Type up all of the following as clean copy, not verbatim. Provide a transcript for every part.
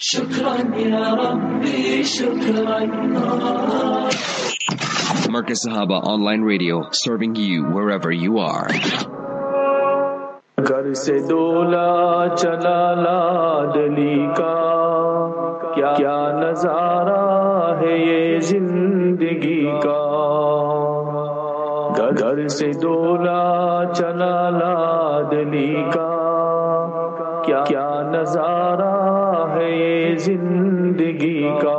شكرا يا ربي شكرا. Marcus Sahaba Online Radio, serving you wherever you are. घर से डोला चला लाडली का, क्या नजारा है ये जिंदगी का। घर से डोला चला लाडली का, क्या नजारा है ये जिंदगी का।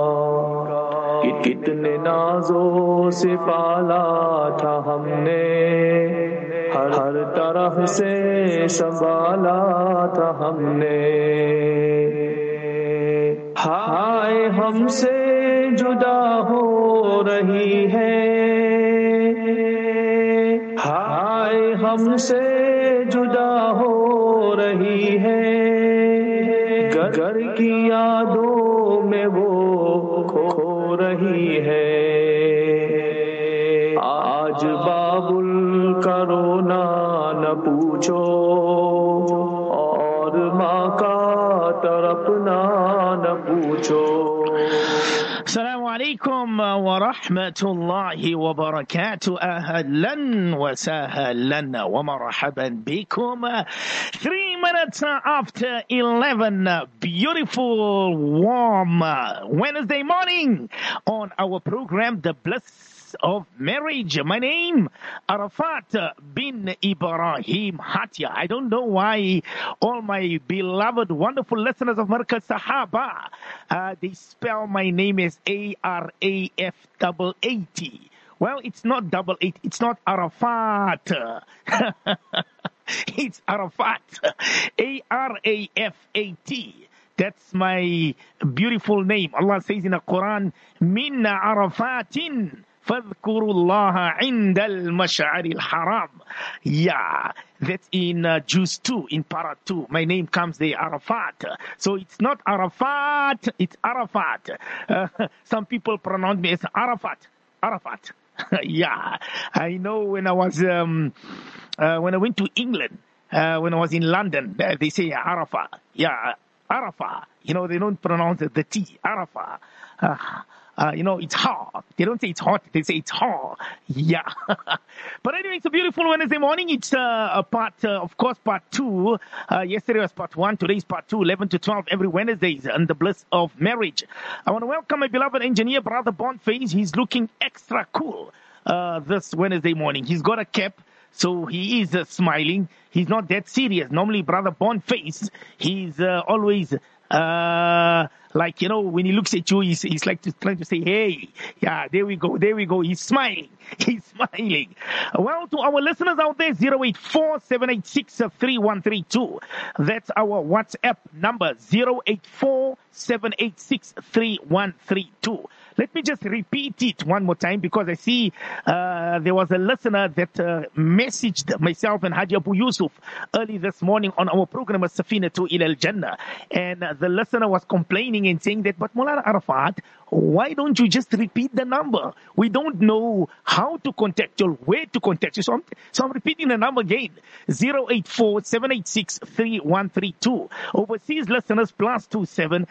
कितने नाजों से पाला था हमने, हर तरफ से संभाला था हमने। हाय हमसे जुदा हो रही है, हाय हमसे जुदा हो रही है। घर की यादों में वो खो रही है। आज बाबुल का रोना न पूछो, और माँ का तड़पना न पूछो। Assalamu alaikum wa rahmatullahi wa barakatuh. Ahlan wa sahlan wa marhaban bikum. 3 minutes after 11, beautiful, warm Wednesday morning on our program, The Bliss of Marriage. My name, Arafat bin Ibrahim Hatia. I don't know why all my beloved, wonderful listeners of Marcus Sahaba, they spell my name as Arafat. Well, it's not 88. It's not Arafat. It's Arafat. Arafat. That's my beautiful name. Allah says in the Quran, Minna Arafatin فَاذْكُرُوا اللَّهَ عِنْدَ الْمَشْعَرِ الْحَرَامِ. Yeah, that's in Juz 2, in Para 2. My name comes there, Arafat. So it's not Arafat, it's Arafat. Some people pronounce me as Arafat. Arafat. Yeah, I know when I was, when I went to England, when I was in London, they say Arafat. Yeah, Arafat. You know, they don't pronounce the T, Arafat. It's hot. They don't say it's hot. They say it's hot. Yeah. But anyway, it's a beautiful Wednesday morning. It's part 2. Yesterday was part 1. Today is part 2, 11 to 12 every Wednesdays on the bliss of marriage. I want to welcome my beloved engineer, Brother Boniface. He's looking extra cool this Wednesday morning. He's got a cap, so he is smiling. He's not that serious. Normally, Brother Boniface, he's always... when he looks at you, he's like trying to say, hey, yeah, there we go. He's smiling. Well, to our listeners out there, 084-786-3132. That's our WhatsApp number, 084-786-3132. Let me just repeat it one more time, because I see there was a listener that messaged myself and Haji Abu Yusuf early this morning on our program, Safinatu Ila Al-Jannah. And the listener was complaining and saying that, but Mulana Arafat, why don't you just repeat the number? We don't know how to contact you, where to contact you. So I'm repeating the number again, 084-786-3132. Overseas listeners, +27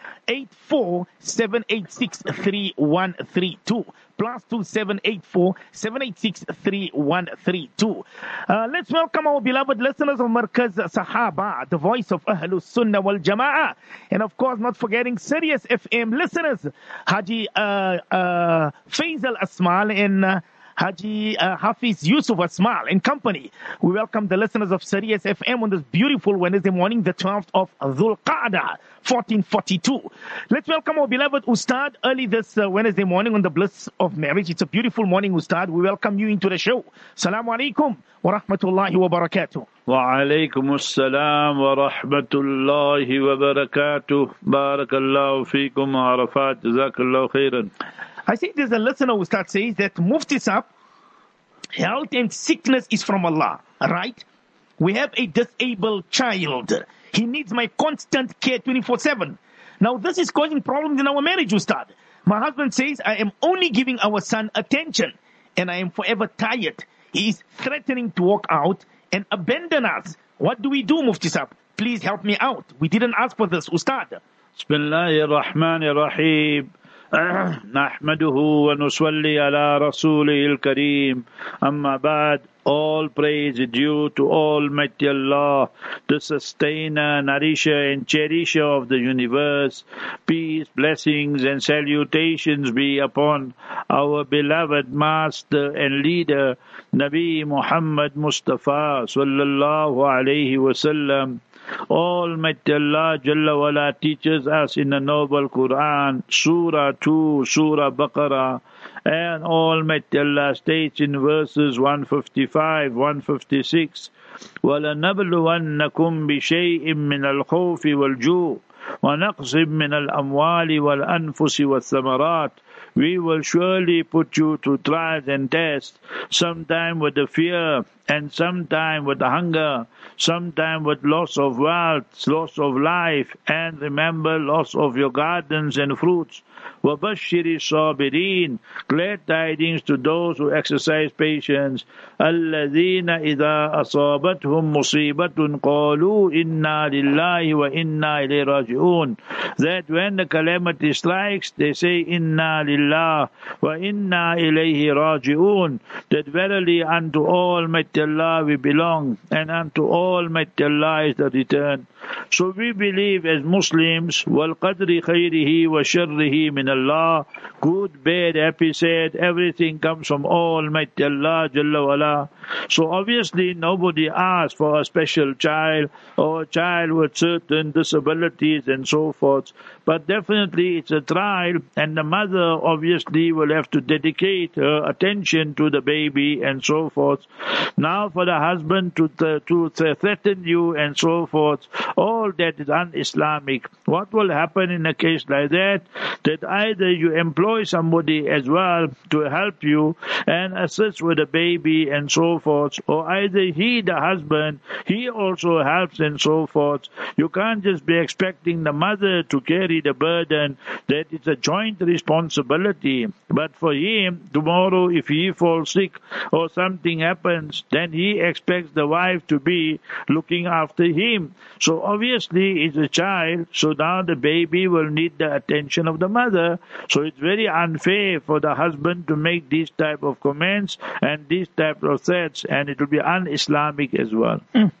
84-786-3132. +27 84-786-3132. Let's welcome our beloved listeners of Markaz Sahaba, the voice of Ahlus Sunnah wal Jama'ah. And of course, not forgetting Sirius FM listeners, Haji Faisal Asmal and Haji Hafiz Yusuf Asmal and company. We welcome the listeners of Sirius FM on this beautiful Wednesday morning, the 12th of Dhul Qa'dah, 1442. Let's welcome our beloved Ustad early this Wednesday morning on the bliss of marriage. It's a beautiful morning, Ustad. We welcome you into the show. Assalamu alaikum wa rahmatullahi wa barakatuh. Wa alaikum assalam wa rahmatullahi wa barakatuh. Barakallahu feekum Arafat. Jazakallahu khairan. I see there's a listener who says that Mufti Sahab, health and sickness is from Allah, right? We have a disabled child. He needs my constant care 24/7. Now this is causing problems in our marriage, Ustad. My husband says I am only giving our son attention and I am forever tired. He is threatening to walk out and abandon us. What do we do, Mufti Sahab? Please help me out. We didn't ask for this, Ustad. Bismillahir Rahmanir Rahim. Nahmaduhu wa nusalli ala rasulihil kareem. Amma ba'd. All praise is due to Almighty Allah, the sustainer, nourisher and cherisher of the universe. Peace, blessings and salutations be upon our beloved master and leader, Nabi Muhammad Mustafa sallallahu alayhi wasallam. Almighty Allah Jalla wala teaches us in the noble Quran, Surah 2, Surah Baqarah, and Almighty Allah states in verses 155, 156, وَلَنَبْلُوَنَّكُمْ بِشَيْءٍ مِّنَ الْخَوْفِ وَالْجُوعِ وَنَقْصٍ مِّنَ الْأَمْوَالِ وَالْأَنفُسِ وَالثَّمَرَاتِ. We will surely put you to trials and tests, sometime with the fear, and sometime with the hunger, sometime with loss of wealth, loss of life, and remember, loss of your gardens and fruits. وَبَشِّرِ الصَّابِرِينَ. Glad tidings to those who exercise patience. الَّذِينَ إِذَا أَصَابَتْهُمْ مُصِيبَةٌ قَالُوا إِنَّا لِلَّهِ وَإِنَّا إِلَيْهِ رَاجِعُونَ. That when the calamity strikes, they say, إِنَّا لِلَّهِ وَإِنَّا إِلَيْهِ رَاجِعُونَ. That verily unto Almighty Allah we belong, and unto Almighty Allah is the return. So we believe as Muslims, وَالْقَدْرِ خَيْرِهِ وَشَرِّهِ مِنَ اللَّهِ. Good, bad, happy, sad, everything comes from Almighty Allah Jalla wala. So obviously nobody asks for a special child or a child with certain disabilities and so forth. But definitely it's a trial, and the mother obviously will have to dedicate her attention to the baby and so forth. Now for the husband to threaten you and so forth, all that is un-Islamic. What will happen in a case like that? That either you employ somebody as well to help you and assist with the baby and so forth, or either he, the husband, he also helps and so forth. You can't just be expecting the mother to carry the burden. That it's a joint responsibility. But for him, tomorrow if he falls sick or something happens, then he expects the wife to be looking after him. So obviously it's a child, so now the baby will need the attention of the mother. So it's very unfair for the husband to make these type of comments and these type of threats, and it will be un-Islamic as well.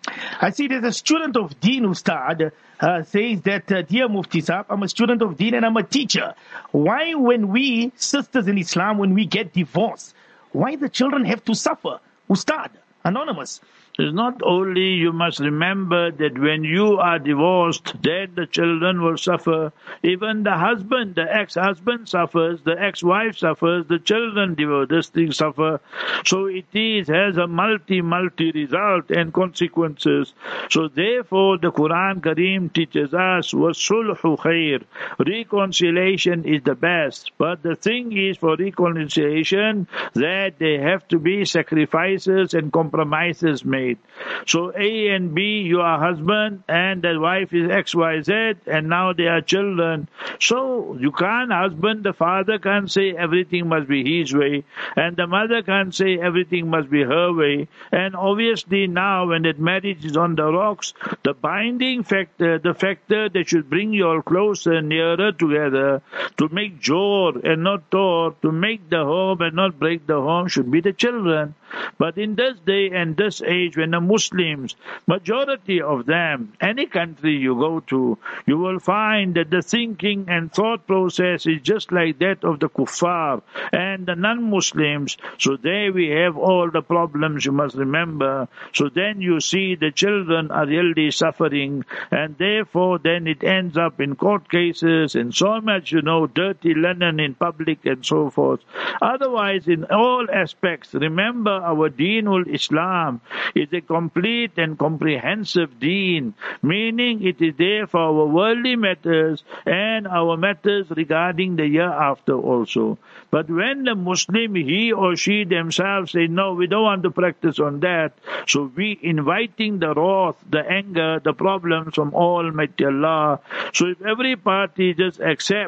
I see there's a student of Deen, Ustad, says that, dear Mufti Saab, I'm a student of Deen and I'm a teacher. Why when we, sisters in Islam, when we get divorced, why the children have to suffer? Ustad, anonymous. It's not only, you must remember that when you are divorced, then the children will suffer. Even the husband, the ex-husband suffers, the ex-wife suffers, the children, this thing suffer. So it has a multi result and consequences. So therefore the Quran Kareem teaches us, وَالصُّلْحُ خَيْرٌ. Reconciliation is the best. But the thing is, for reconciliation, that there have to be sacrifices and compromises made. So A and B, you are husband and the wife is XYZ, and now they are children. So you can't, the father can't say everything must be his way, and the mother can't say everything must be her way. And obviously now when that marriage is on the rocks, the binding factor, the factor that should bring you all closer, nearer together, to make jor and not tor, to make the home and not break the home, should be the children. But in this day and this age, when the Muslims, majority of them, any country you go to, you will find that the thinking and thought process is just like that of the kuffar and the non-Muslims. So there we have all the problems, you must remember. So then you see the children are really suffering, and therefore then it ends up in court cases and so much, dirty linen in public and so forth. Otherwise, in all aspects, remember our Deenul Islam is a complete and comprehensive deen, meaning it is there for our worldly matters and our matters regarding the hereafter also. But when the Muslim, he or she themselves say, no, we don't want to practice on that, so we inviting the wrath, the anger, the problems from Almighty Allah. So if every party just accepts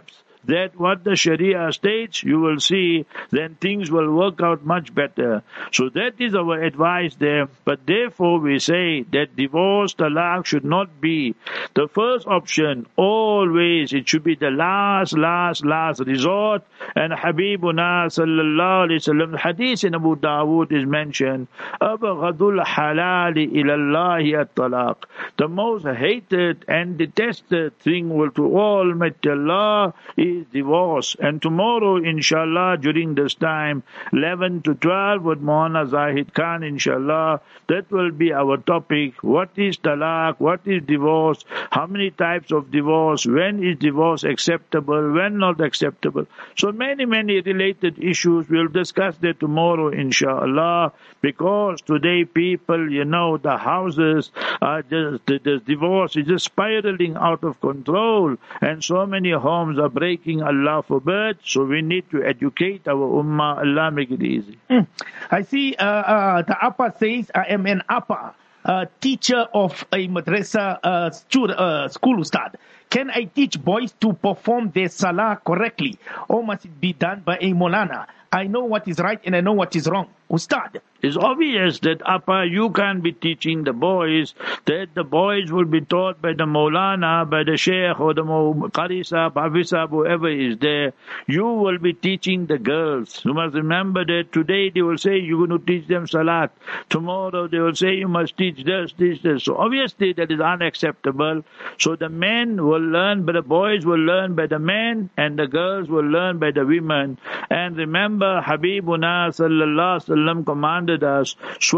that what the Sharia states, you will see, then things will work out much better. So that is our advice there. But therefore we say that divorce, talaq should not be the first option. Always it should be the last resort. And Habibuna sallallahu alayhi wasallam, hadith in Abu Dawood is mentioned, Abghadul halali ilallahi at-talaq. The most hated and detested thing to Almighty Allah is divorce. And tomorrow, inshallah, during this time, 11 to 12 with Maulana Zahid Khan, inshallah, that will be our topic. What is talaq? What is divorce? How many types of divorce? When is divorce acceptable? When not acceptable? So many related issues. We'll discuss that tomorrow, inshallah, because today people, the houses are just, the divorce is just spiraling out of control, and so many homes are breaking, Allah forbid. So we need to educate our ummah. Allah make it easy. I see the Appa says, I am an Appa, teacher of a madrasa school ustad. Can I teach boys to perform their salah correctly, or must it be done by a Maulana? I know what is right and I know what is wrong. Ustad. It's obvious that Appa, you can't be teaching the boys, that the boys will be taught by the Maulana, by the Sheikh or the Qari Sahib, Hafiz Sahib, whoever is there. You will be teaching the girls. You must remember that today they will say you're going to teach them Salat. Tomorrow they will say you must teach this. So obviously that is unacceptable. So the men will learn, but the boys will learn by the men, and the girls will learn by the women. And remember, Habibuna sallallahu alaihi wasallam commanded us,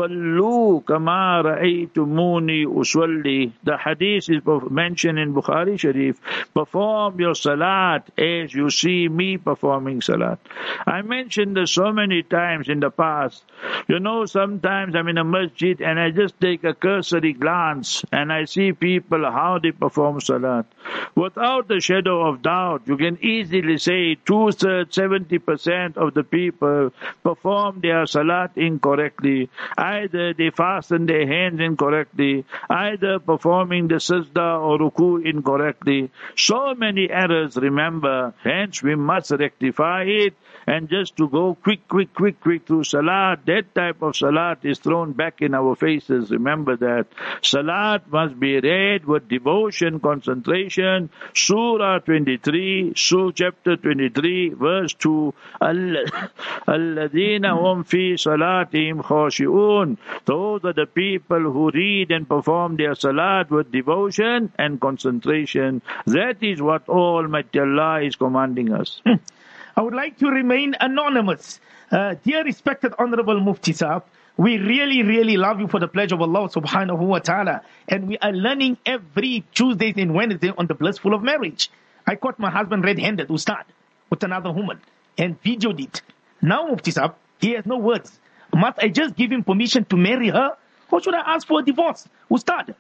Swallu kama ra'aytumuni usalli. The hadith is mentioned in Bukhari Sharif. Perform your salat as you see me performing salat. I mentioned this so many times in the past. Sometimes I'm in a masjid and I just take a cursory glance and I see people how they perform salat. Without a shadow of doubt, you can easily say 2/3, 70% of the people perform their salat incorrectly. Either they fasten their hands incorrectly, either performing the sajda or ruku incorrectly. So many errors, remember. Hence we must rectify it. And just to go quick through salat, that type of salat is thrown back in our faces. Remember that. Salat must be read with devotion, concentration. Surah 23, chapter 23, verse 2. Alladhina hum fi salatihim khashi'un. Those are the people who read and perform their salat with devotion and concentration. That is what Almighty Allah is commanding us. I would like to remain anonymous. Dear respected Honorable Mufti Sahib, we really love you for the pledge of Allah subhanahu wa ta'ala. And we are learning every Tuesday and Wednesday on the blissful of marriage. I caught my husband red-handed, Ustad, with another woman and videoed it. Now Mufti Sahib, he has no words. Must I just give him permission to marry her? Or should I ask for a divorce? Ustad.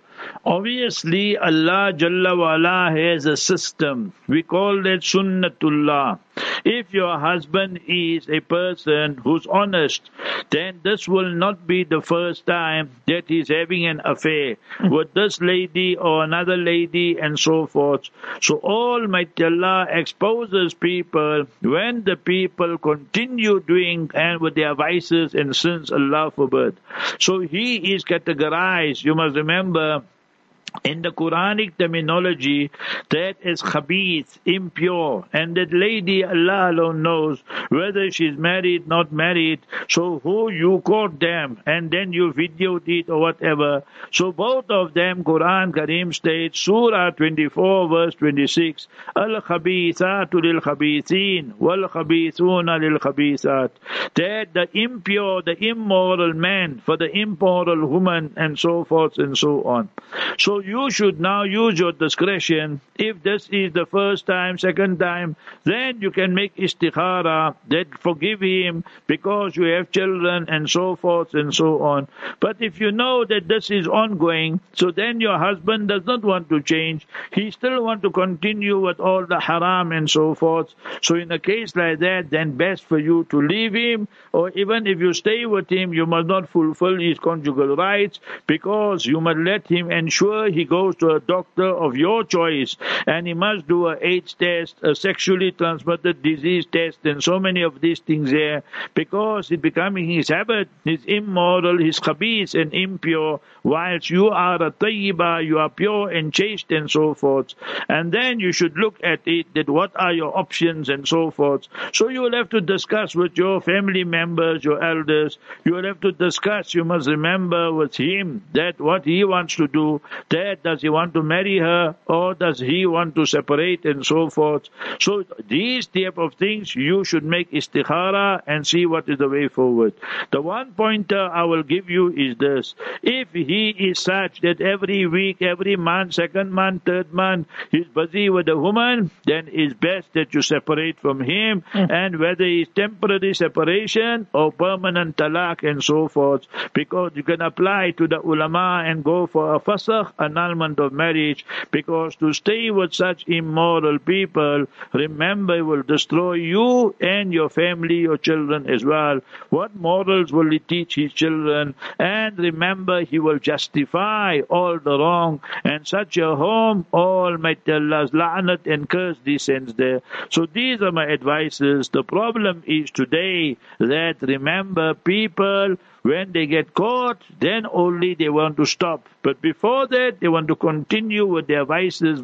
Obviously, Allah Jalla wa Ala has a system. We call that Sunnatullah. If your husband is a person who's honest, then this will not be the first time that he's having an affair with this lady or another lady and so forth. So Almighty Allah exposes people when the people continue doing and with their vices and sins, Allah forbid. So he is categorized, you must remember, in the Quranic terminology, that is khabith, impure, and that lady, Allah alone knows whether she's married, not married. So who you caught them and then you videoed it or whatever. So both of them, Quran Kareem states, Surah 24 verse 26, Al-khabithatu lil-khabithin, wal-khabithuna lil-khabithat. That the impure, the immoral man for the immoral woman, and so forth and so on. So you should now use your discretion. If this is the first time, second time, then you can make istikhara, that forgive him because you have children and so forth and so on. But if you know that this is ongoing, so then your husband does not want to change, he still want to continue with all the haram and so forth. So in a case like that, then best for you to leave him, or even if you stay with him, you must not fulfill his conjugal rights, because you must let him ensure or he goes to a doctor of your choice, and he must do a AIDS test, a sexually transmitted disease test, and so many of these things there, because it's becoming his habit. He's immoral, he's khabith and impure, whilst you are a tayyiba, you are pure and chaste and so forth. And then you should look at it, that what are your options and so forth. So you will have to discuss with your family members, your elders. You will have to discuss, you must remember with him, that what he wants to do, that does he want to marry her, or does he want to separate and so forth. So these type of things you should make istikhara and see what is the way forward. The one pointer I will give you is this: if he is such that every week, every month, second month, third month, he's busy with a woman, then it's best that you separate from him, and whether it's temporary separation or permanent talaq and so forth, because you can apply to the ulama and go for a fasakh, annulment of marriage, because to stay with such immoral people, remember, it will destroy you and your family, your children as well. What morals will he teach his children? And remember, he will justify all the wrong, and such a home, Almighty Allah's la'nat and curse descends there. So these are my advices. The problem is today that, remember, people, when they get caught, then only they want to stop. But before that, they want to continue with their vices.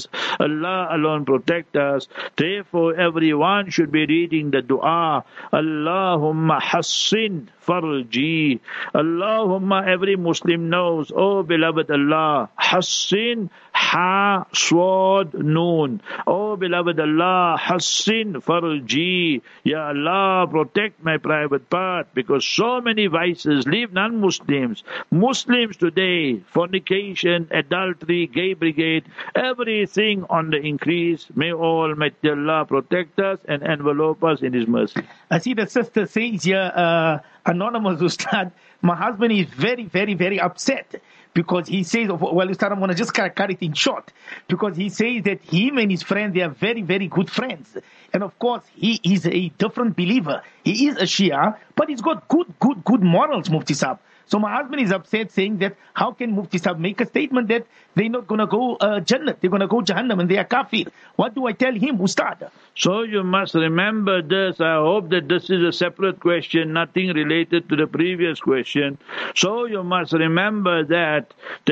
Allah alone protect us. Therefore, everyone should be reading the dua. Allahumma hassin farji. Allahumma, every Muslim knows, oh beloved Allah, hassin, ha, swad, noon. Oh beloved Allah, hassin farji. Ya Allah, protect my private part, because so many vices leave non-Muslims. Muslims today, fornication, adultery, gay brigade, everything on the increase. May Almighty Allah protect us and envelope us in His mercy. I see the sister says here, anonymous Ustad, my husband is very, very, very upset because he says, well, Ustad, I'm going to just cut it in short, because he says that him and his friend, they are very, very good friends. And of course, he is a different believer. He is a Shia, but he's got good morals, Mufti Saab. So my husband is upset, saying that how can Mufti Saab make a statement that they're not going to go Jannah, they're going to go Jahannam, and they are kafir? What do I tell him, Ustad? So you must remember this. I hope that this is a separate question, nothing related to the previous question. So you must remember that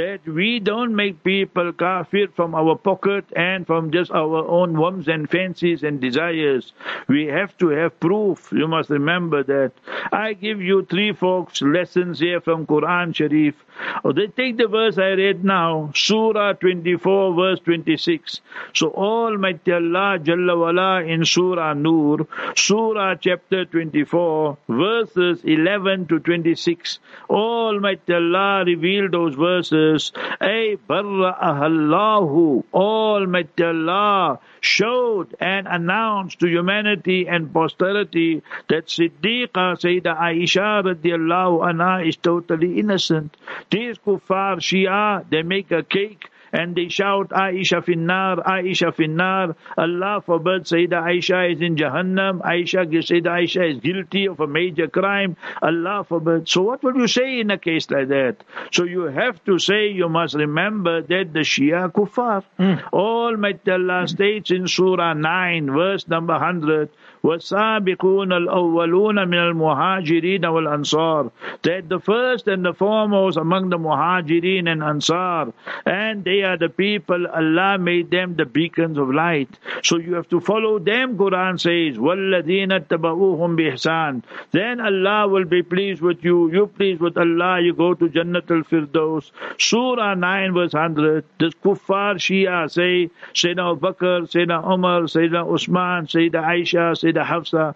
we don't make people kafir from our pocket and from just our own whims and fancies and desires. We have to have proof. You must remember that. I give you 3 folks lessons here from Quran Sharif. They take the verse I read now, Surah 24, verse 26. So Almighty Allah Jalla Wala in Surah Nur, Surah chapter 24, verses 11 to 26. Almighty Allah revealed those verses. Ay barra'ahallahu. Almighty Allah showed and announced to humanity and posterity that Siddiqa Sayyidah Aisha radiallahu anha is totally innocent. These kuffar Shia, they make a cake and they shout, Aisha finnar, Aisha finnar. Allah forbid, Sayyidah Aisha is in Jahannam. Sayyidah Aisha is guilty of a major crime. Allah forbid. So what will you say in a case like that? So you have to say, you must remember that the Shia kuffar. Almighty Allah states in Surah 9, verse number 100, وَالسَّابِقُونَ الْأَوَّلُونَ مِنَ الْمُهَاجِرِينَ وَالْأَنصَارِ, that the first and the foremost among the Muhajirin and Ansar, and they are the people, Allah made them the beacons of light. So you have to follow them, Quran says, وَالَّذِينَ اتَّبَعُوهُمْ بِإِحْسَانٍ. Then Allah will be pleased with you. You pleased with Allah, you go to Jannatul Firdaus. Surah 9 verse 100, the kuffar Shia say, Sayyidina Abu Bakr, Sayyidina Umar, Sayyidina Usman, Sayyidina Aisha, Sayyidina Hafsa,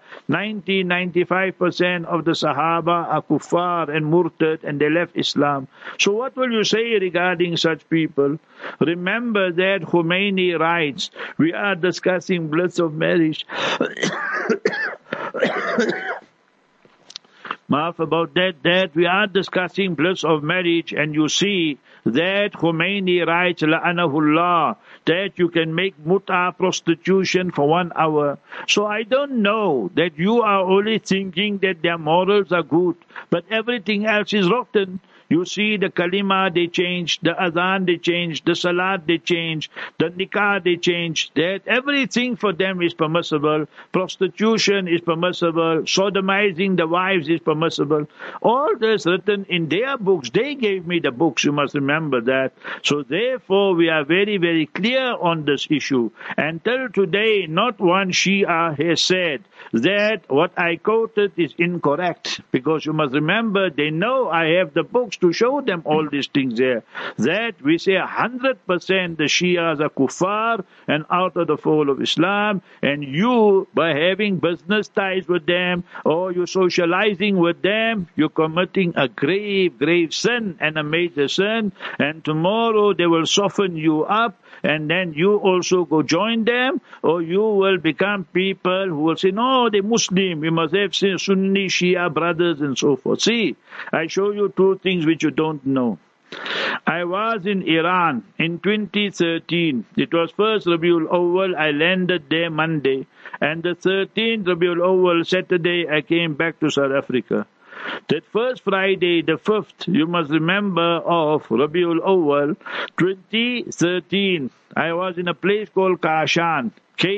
95% of the Sahaba are kuffar and murtad, and they left Islam. So what will you say regarding such people? Remember that Khomeini writes, we are discussing bliss of marriage. Maaf about that we are discussing bliss of marriage, and you see that Khomeini writes, la'anahullah, that you can make muta, prostitution, for 1 hour. So I don't know that you are only thinking that their morals are good, but everything else is rotten. You see the kalima, they change, the adhan, they change, the salat, they change, the nikah, they change. That everything for them is permissible. Prostitution is permissible. Sodomizing the wives is permissible. All this written in their books. They gave me the books, you must remember that. So therefore, we are very, very clear on this issue. Until today, not one Shia has said that what I quoted is incorrect. Because you must remember, they know I have the books to show them all these things there. That we say 100% the Shias are kuffar and out of the fold of Islam, and you, by having business ties with them, or you're socializing with them, you're committing a grave, grave sin and a major sin, and tomorrow they will soften you up, and then you also go join them, or you will become people who will say, no, they're Muslim, we must have Sunni Shia brothers and so forth. See, I show you two things which you don't know. I was in Iran in 2013. It was first Rabiul Awwal. I landed there Monday. And the 13th Rabiul Awwal, Saturday, I came back to South Africa. That first Friday, the 5th, you must remember, of Rabiul Awwal, 2013, I was in a place called Kashan.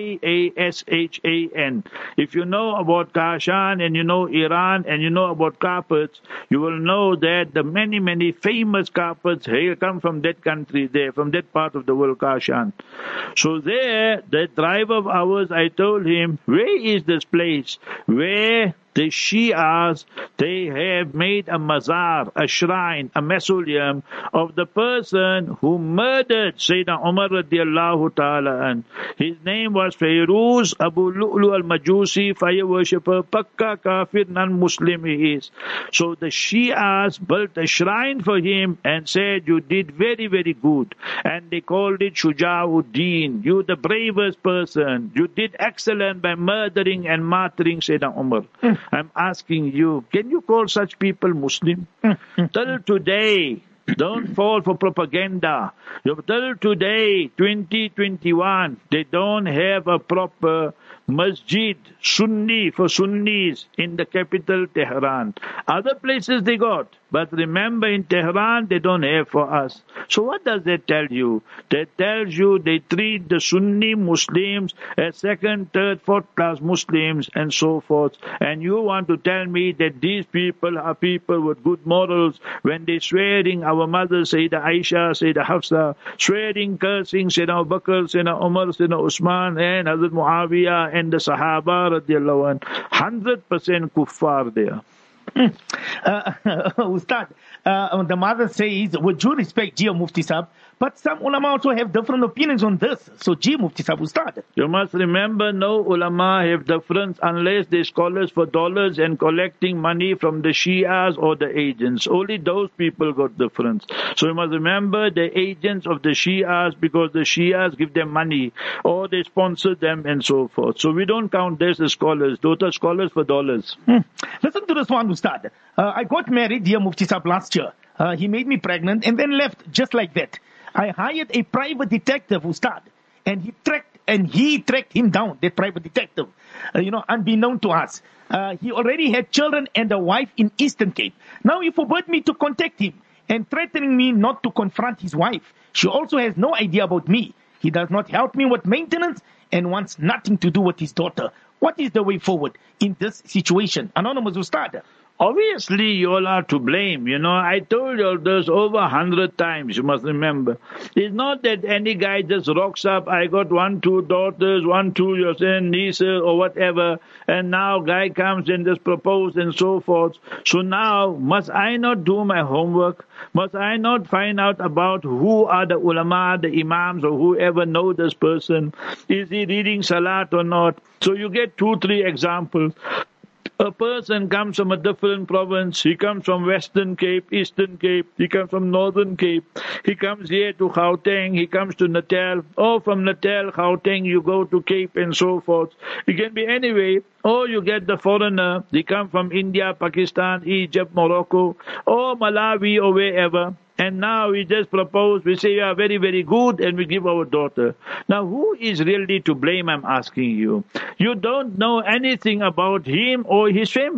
Kashan. If you know about Kashan and you know Iran and you know about carpets, you will know that the many, many famous carpets come from that country there, from that part of the world, Kashan. So there, the driver of ours, I told him, where is this place where the Shias, they have made a mazar, a shrine, a mausoleum of the person who murdered Sayyidina Umar radiallahu ta'ala an. His name was Fairuz Abu Lu'lu al-Majusi, fire worshipper, Pakka Kafir, non-Muslim he is. So the Shias built a shrine for him and said, you did very, very good. And they called it Shuja'uddin. You the bravest person. You did excellent by murdering and martyring Sayyidina Umar. I'm asking you, can you call such people Muslim? Till today, don't fall for propaganda. Till today, 2021, they don't have a proper masjid, Sunni, for Sunnis in the capital, Tehran. Other places they got. But remember, in Tehran, they don't have for us. So what does that tell you? That tells you they treat the Sunni Muslims as second, third, fourth class Muslims and so forth. And you want to tell me that these people are people with good morals when they swearing our mother, Sayyidah Aisha, Sayyidah Hafsa, swearing, cursing, Sayyidina Abu Bakr, Sayyidina Umar, Sayyidina Usman, and Hazrat Muawiyah, and the Sahaba, radiallahu anh. 100% kuffar there. Ustad, the mother says, with due respect, Jia Mufti Sahib, but some ulama also have different opinions on this. So, Jia Mufti Sahib, Ustad. You must remember, no ulama have difference unless they scholars for dollars and collecting money from the Shias or the agents. Only those people got difference. So you must remember the agents of the Shias, because the Shias give them money or they sponsor them and so forth. So we don't count this as scholars. Those are scholars for dollars. Listen to this one, Ustad. I got married, Jia Mufti Sahib, last year. He made me pregnant and then left just like that. I hired a private detective, Ustad, and he tracked him down, that private detective, unbeknown to us. He already had children and a wife in Eastern Cape. Now he forbade me to contact him and threatening me not to confront his wife. She also has no idea about me. He does not help me with maintenance and wants nothing to do with his daughter. What is the way forward in this situation? Anonymous Ustad. Obviously, you all are to blame. I told you all this over 100 times, you must remember. It's not that any guy just rocks up, I got 1, 2 daughters, 1, 2 your son, nieces, or whatever, and now guy comes and just proposes and so forth. So now, must I not do my homework? Must I not find out about who are the ulama, the imams, or whoever know this person? Is he reading salat or not? So you get 2, 3 examples. A person comes from a different province. He comes from Western Cape, Eastern Cape. He comes from Northern Cape. He comes here to Gauteng. He comes to Natal. Or from Natal, Gauteng, you go to Cape and so forth. It can be anyway. Or you get the foreigner. They come from India, Pakistan, Egypt, Morocco, or Malawi, or wherever. And now we just propose, we say, you are very, very good, and we give our daughter. Now, who is really to blame, I'm asking you? You don't know anything about him or his family.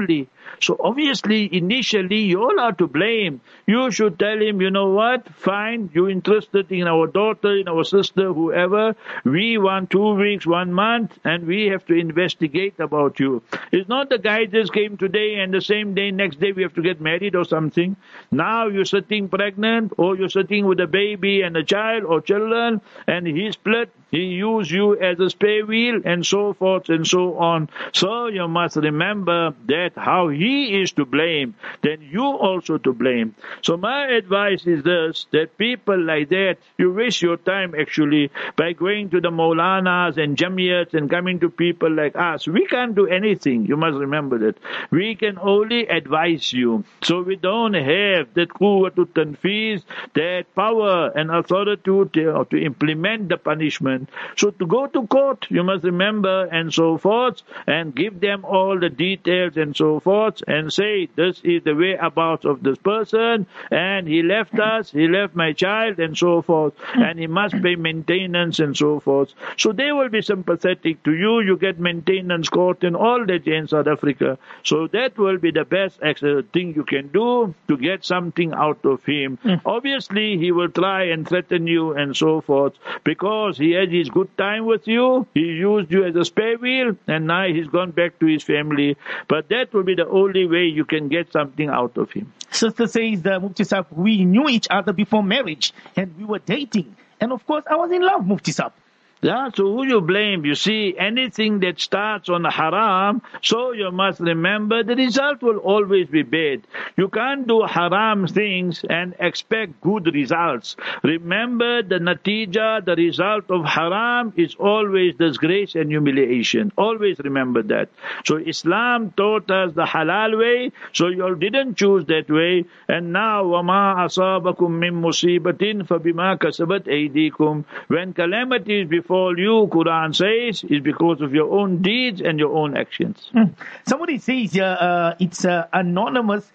So obviously, initially, you all are to blame. You should tell him, you know what, fine, you're interested in our daughter, in our sister, whoever. We want 2 weeks, 1 month, and we have to investigate about you. It's not the guy just came today and the same day, next day we have to get married or something. Now you're sitting pregnant, or you're sitting with a baby and a child or children, and he split. He used you as a spare wheel, and so forth and so on. So you must remember that how he is to blame, then you also to blame. So my advice is this, that people like that, you waste your time actually by going to the Maulanas and Jamiyats and coming to people like us. We can't do anything. You must remember that. We can only advise you. So we don't have that quwwatu tanfiz, that power and authority to implement the punishment. So to go to court, you must remember, and so forth, and give them all the details and so forth, and say, this is the whereabouts of this person, and he left us, he left my child, and so forth, and he must pay maintenance and so forth. So they will be sympathetic to you. You get maintenance court and all that in South Africa. So that will be the best thing you can do to get something out of him. Obviously, he will try and threaten you and so forth, because he had his good time with you, he used you as a spare wheel, and now he's gone back to his family. But that will be the only way you can get something out of him. Sister says, Mufti Saab, we knew each other before marriage and we were dating. And of course, I was in love, Mufti Saab. Yeah, so who you blame? You see, anything that starts on haram, so you must remember the result will always be bad. You can't do haram things and expect good results. Remember, the natija, the result of haram is always disgrace and humiliation. Always remember that. So Islam taught us the halal way, so you all didn't choose that way. And now, وَمَا أَصَابَكُم مِّن مُّصِيبَةٍ فَبِمَا كَسَبَتْ أَيْدِيكُم. When calamities befall you, Quran says, is because of your own deeds and your own actions. Somebody says it's anonymous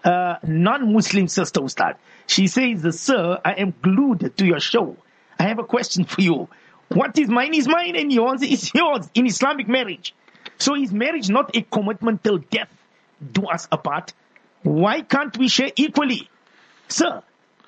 non-Muslim sister, Ustad. She says, sir, I am glued to your show. I have a question for you. What is mine and yours is yours in Islamic marriage. So is marriage not a commitment till death do us apart? Why can't we share equally? Sir,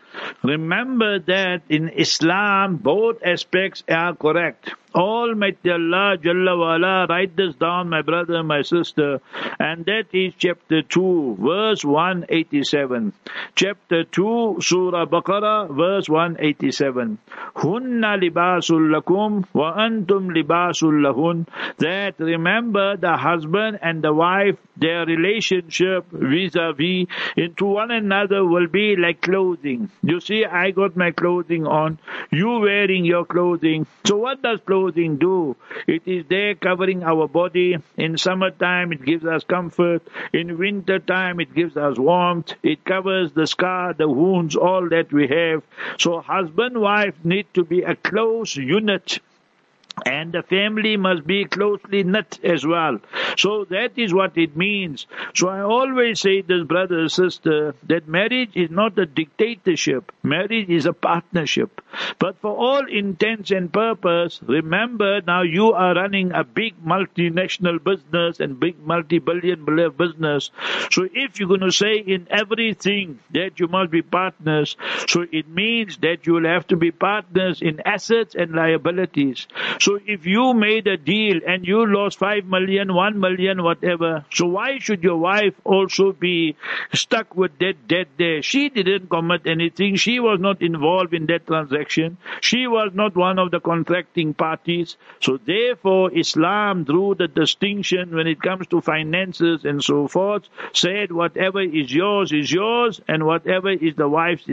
remember that in Islam, both aspects are correct. Almighty Allah Jalla wa'ala, write this down, my brother, my sister, and that is chapter 2, verse 187. Chapter 2, Surah Baqarah, verse 187. Hunna libasul lakum wa antum libasul lahun. That remember the husband and the wife, their relationship vis-a-vis into one another will be like clothing. You see, I got my clothing on, you wearing your clothing. So what does clothing do? It is there covering our body. In summertime, it gives us comfort. In winter time, it gives us warmth. It covers the scar, the wounds, all that we have. So husband, wife need to be a close unit. And the family must be closely knit as well. So that is what it means. So I always say this, brother, sister, that marriage is not a dictatorship. Marriage is a partnership. But for all intents and purpose, remember now you are running a big multinational business and big multi-billion business. So if you're going to say in everything that you must be partners, so it means that you will have to be partners in assets and liabilities. So if you made a deal and you lost 5 million, 1 million, whatever, so why should your wife also be stuck with that debt there? She didn't commit anything. She was not involved in that transaction. She was not one of the contracting parties. So therefore, Islam drew the distinction when it comes to finances and so forth, said whatever is yours, and whatever is the wife's,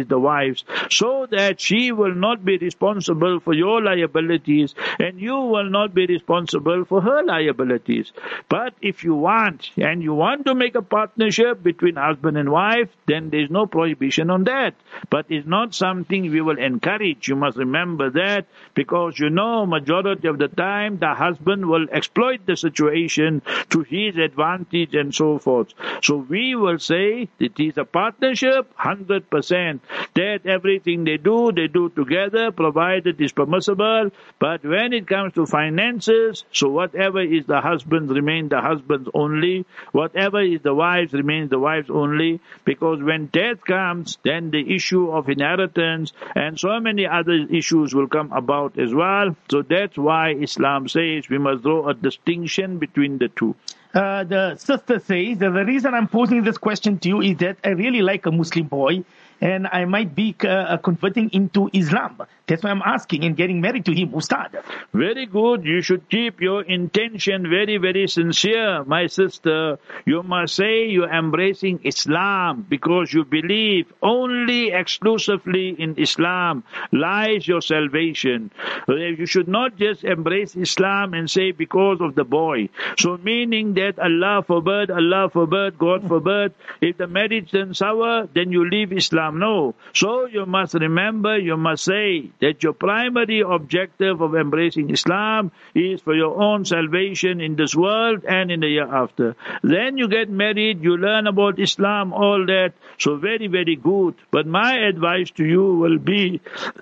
so that she will not be responsible for your liabilities, and you will not be responsible for her liabilities. But if you want, and you want to make a partnership between husband and wife, then there is no prohibition on that. But it's not something we will encourage. You must remember that, because you know majority of the time the husband will exploit the situation to his advantage and so forth. So we will say it is a partnership 100%, that everything they do together, provided it is permissible. But when it comes to finances, so whatever is the husband's remain the husband's only. Whatever is the wife's remains the wife's only. Because when death comes, then the issue of inheritance and so many other issues will come about as well. So that's why Islam says we must draw a distinction between the two. The sister says that the reason I'm posing this question to you is that I really like a Muslim boy and I might be converting into Islam. That's why I'm asking and getting married to him, Ustad. Very good. You should keep your intention very, very sincere, my sister. You must say you're embracing Islam because you believe only exclusively in Islam lies your salvation. You should not just embrace Islam and say because of the boy. So meaning that Allah forbid, God forbid, if the marriage turns sour, then you leave Islam. No. So you must remember, you must say that your primary objective of embracing Islam is for your own salvation in this world and in the year after. Then you get married, you learn about Islam, all that. So very, very good. But my advice to you will be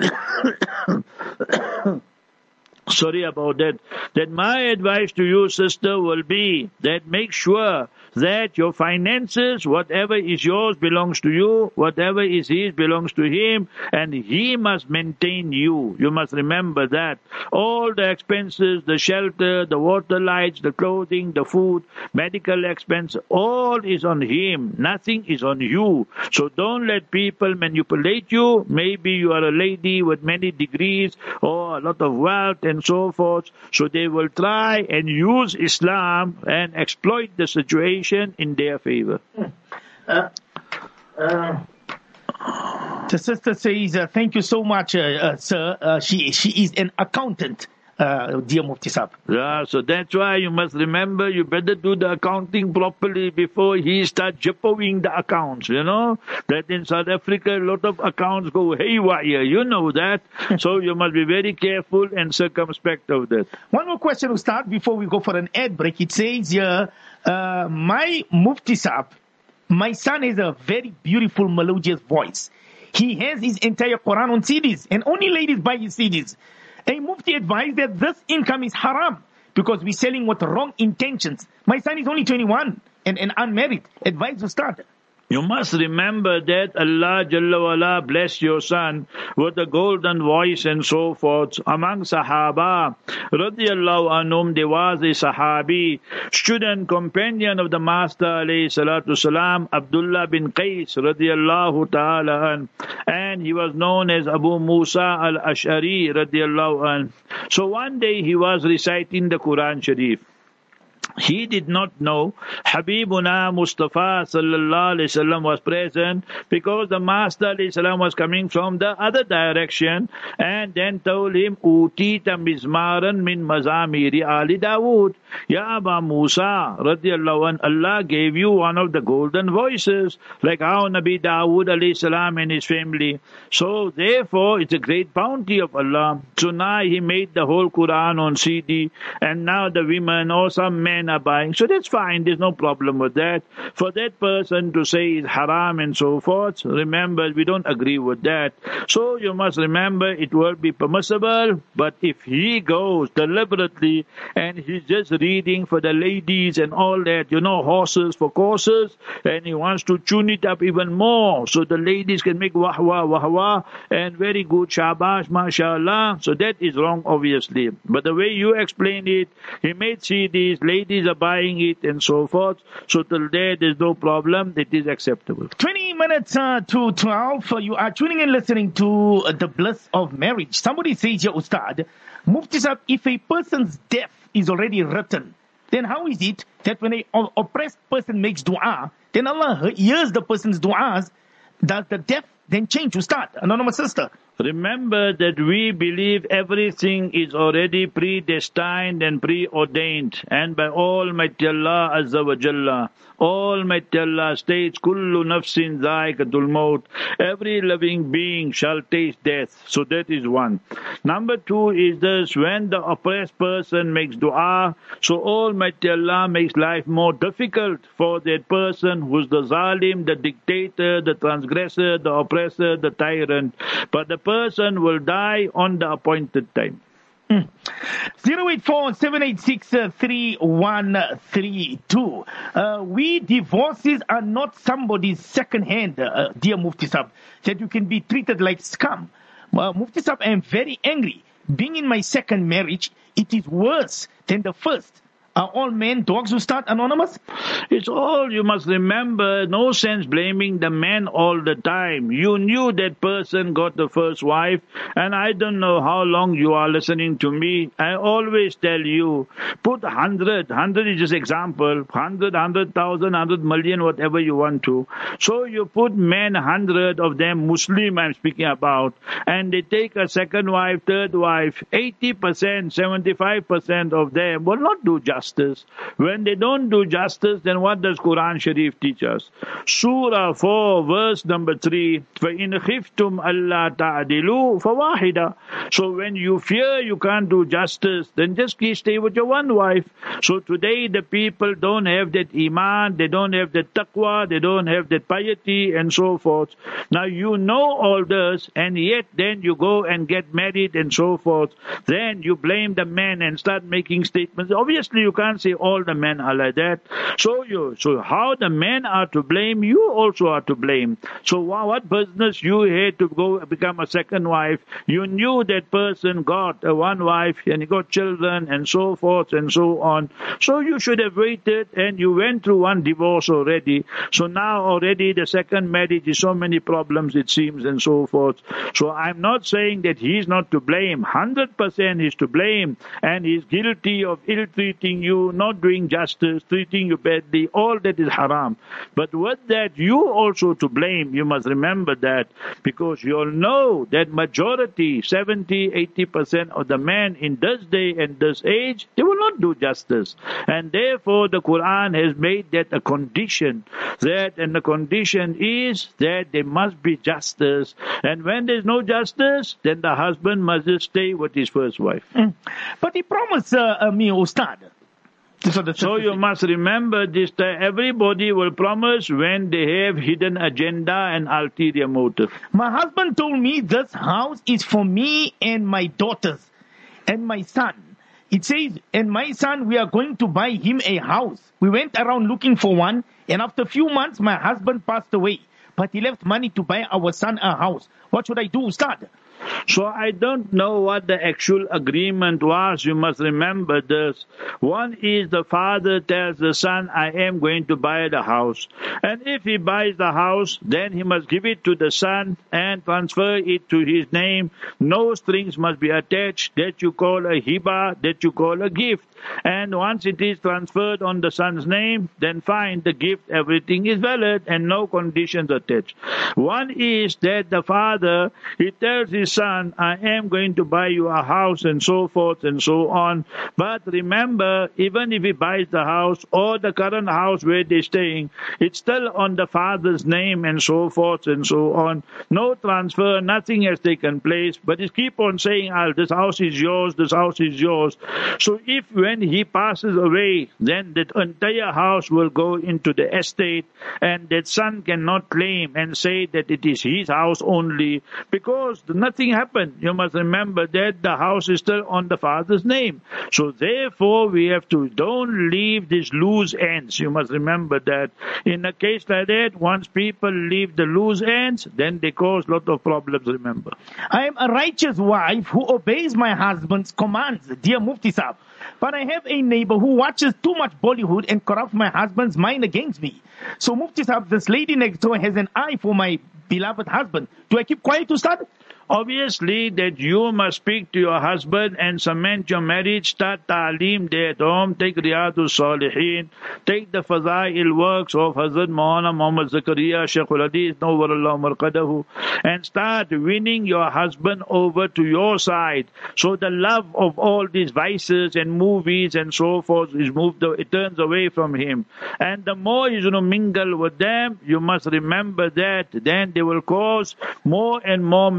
sorry about that. That my advice to you, sister, will be that make sure that your finances, whatever is yours belongs to you, whatever is his belongs to him, and he must maintain you. You must remember that. All the expenses, the shelter, the water lights, the clothing, the food, medical expense, all is on him. Nothing is on you. So don't let people manipulate you. Maybe you are a lady with many degrees or a lot of wealth and so forth. So they will try and use Islam and exploit the situation in their favor. The sister says, thank you so much, sir. She is an accountant, dear Mufti Saab. Yeah, so that's why you must remember you better do the accounting properly before he starts jippoing the accounts, you know. That in South Africa, a lot of accounts go haywire, you know that. So you must be very careful and circumspect of that. One more question to start before we go for an ad break. It says here, my Mufti Saab, my son has a very beautiful melodious voice. He has his entire Quran on CDs and only ladies buy his CDs. A Mufti advised that this income is haram because we're selling with wrong intentions. My son is only 21 and unmarried. Advise to start. You must remember that Allah Jalla wa'ala blessed your son with a golden voice and so forth. Among Sahaba, radiyallahu anhum, there was a Sahabi, student, companion of the Master alayhi salatu salam, Abdullah bin Qais radiyallahu ta'ala an, and he was known as Abu Musa al-Ash'ari radiyallahu an. So one day he was reciting the Quran Sharif. He did not know Habibuna Mustafa sallallahu alaihi wasallam was present because the Master alayhi salam was coming from the other direction and then told him, Utita mizmaran min mazamiri Ali Dawood. Ya Aba Musa radiallahu anh, Allah gave you one of the golden voices like how Nabi Dawood alayhi salam and his family. So therefore it's a great bounty of Allah. So now he made the whole Quran on CD and now the women or some men are buying. So that's fine. There's no problem with that. For that person to say it's haram and so forth, remember, we don't agree with that. So you must remember it will be permissible, but if he goes deliberately and he's just reading for the ladies and all that, you know, horses for courses, and he wants to tune it up even more so the ladies can make wahwa, wahwa, and very good shabash, mashallah. So that is wrong, obviously. But the way you explain it, he made CDs, ladies are buying it and so forth. So till there is no problem. It is acceptable. 20 minutes to 12. You are tuning in listening to The Bliss of Marriage. Somebody says here, Ustad, Mufti Saab, if a person's death is already written, then how is it that when an oppressed person makes dua, then Allah hears the person's duas? Does the death then change? Ustad, anonymous sister. Remember that we believe everything is already predestined and preordained. And by Almighty Allah Azza wa Jalla, Almighty Allah states, Kullu nafsin dhaikatul maut. Every living being shall taste death. So that is one. Number two is this, when the oppressed person makes dua, so Almighty Allah makes life more difficult for that person who's the zalim, the dictator, the transgressor, the oppressor, the tyrant. But the person will die on the appointed time. 084-786-3132. We divorces are not somebody's second hand, dear Mufti Sahib. That you can be treated like scum. Mufti Sahib, I am very angry. Being in my second marriage, it is worse than the first. Are all men dogs who start anonymous? It's all, you must remember, no sense blaming the man all the time. You knew that person got the first wife, and I don't know how long you are listening to me. I always tell you, put 100 is just example, 100, 100,000, 100 million, whatever you want to. So you put men, 100 of them, Muslim I'm speaking about, and they take a second wife, third wife, 80%, 75% of them will not do justice. When they don't do justice, then what does Quran Sharif teach us? Surah 4, verse number 3, فَإِنْ خِفْتُمْ أَلَّا تَعْدِلُوا فَوَاحِدًا. So when you fear you can't do justice, then just stay with your one wife. So today the people don't have that iman, they don't have that taqwa, they don't have that piety and so forth. Now you know all this, and yet then you go and get married and so forth. Then you blame the men and start making statements. Obviously you can't say all the men are like that. So how the men are to blame, you also are to blame. So what business you had to go become a second wife? You knew that person got one wife and he got children and so forth and so on. So you should have waited, and you went through one divorce already. So now already the second marriage is so many problems it seems and so forth. So I'm not saying that he's not to blame. 100% is to blame, and he's guilty of ill-treating you, not doing justice, treating you badly. All that is haram. But with that, you also to blame. You must remember that, because you all know that majority, 70-80% of the men in this day and this age, they will not do justice. And therefore the Quran has made that a condition, and the condition is that there must be justice. And when there's no justice, then the husband must just stay with his first wife. But he promised me, Ustad. So you must remember this, everybody will promise when they have hidden agenda and ulterior motive. My husband told me this house is for me and my daughters and my son. It says, and my son, we are going to buy him a house. We went around looking for one, and after a few months, my husband passed away. But he left money to buy our son a house. What should I do, Ustad? So I don't know what the actual agreement was. You must remember this. One is the father tells the son, I am going to buy the house. And if he buys the house, then he must give it to the son and transfer it to his name. No strings must be attached. That you call a hiba, that you call a gift. And once it is transferred on the son's name, then fine, the gift, everything is valid and no conditions attached. One is that the father, he tells his son, I am going to buy you a house and so forth and so on. But remember, even if he buys the house or the current house where they're staying, it's still on the father's name and so forth and so on. No transfer, nothing has taken place, but he keep on saying, this house is yours, this house is yours. So if when he passes away, then that entire house will go into the estate, and that son cannot claim and say that it is his house only, because nothing happened. You must remember that the house is still on the father's name. So therefore we have to, don't leave these loose ends. You must remember that. In a case like that, once people leave the loose ends, then they cause a lot of problems, remember. I am a righteous wife who obeys my husband's commands, dear Mufti Sahib. But I have a neighbor who watches too much Bollywood and corrupts my husband's mind against me. So Mufti Sahib, this lady next door has an eye for my beloved husband. Do I keep quiet to start? Obviously, that you must speak to your husband and cement your marriage. Start ta'aleem there at home. Take Riyadus Salihin. Take the Fadail works of Hazrat Maulana Muhammad Zakaria, Shaykhul Hadith, Nawwarallahu Marqadahu, and start winning your husband over to your side. So the love of all these vices and movies and so forth is moved, it turns away from him. And the more you mingle with them, you must remember that then they will cause more and more mayhem